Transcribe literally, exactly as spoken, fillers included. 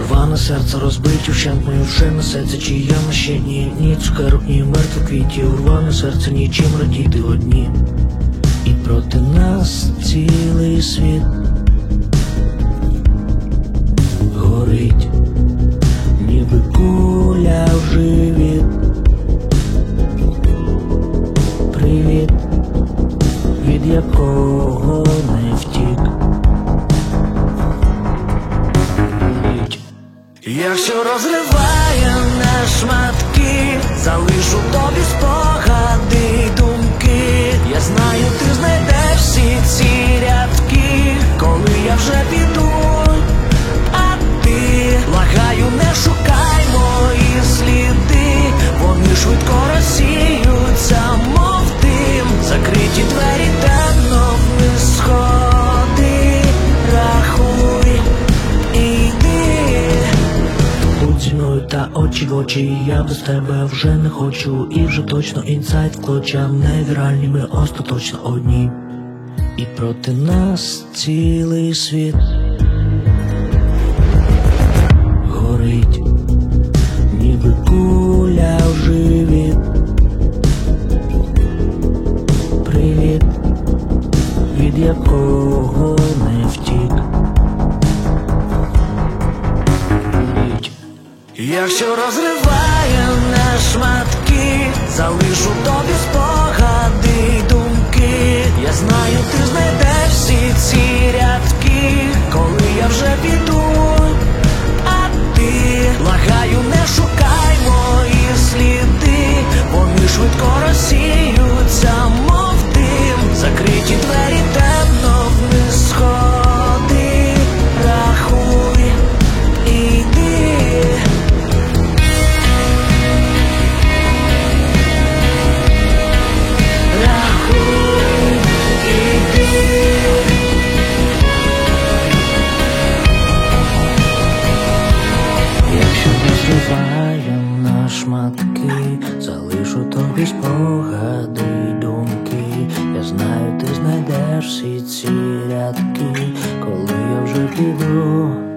Рване серце розбиті, вщент мої вже несеться, чия ми ще ні, ні цукерок, ні мертвих квітів. Рване серце, нічим радіти одні, і проти нас цілий світ горить, ніби куля в живіт. Привіт, від якого не втік. Якщо розриває на шматки, залишу тобі спогади й думки. Я знаю, ти знайдеш всі ці рядки, коли я вже піду. А ти, благаю, не шукай мої сліди, вони швидко розсіються, мов дим. Закриті двері, темно вниз сходи, рахуй і йди. Будь зі мною та очі в очі, я без тебе вже не хочу. І вже точно інсайд вклоча, невіральні ми остаточно одні, і проти нас цілий світ горить, ніби куля в живіт. Привіт, від якого не втік. Якщо розриває на шматки, залишу тобі спогади й думки. Я знаю, ти знайдеш всі ці рядки, коли я вже піду. А ти, благаю, не шукай мої сліди, вони швидко розсіються, мов дим. Закриті двері, темно вниз сходи, рахуй і йди. Розриває на шматки, залишу тобі спогади й думки. Я знаю, ти знайдеш всі ці рядки, коли я вже піду.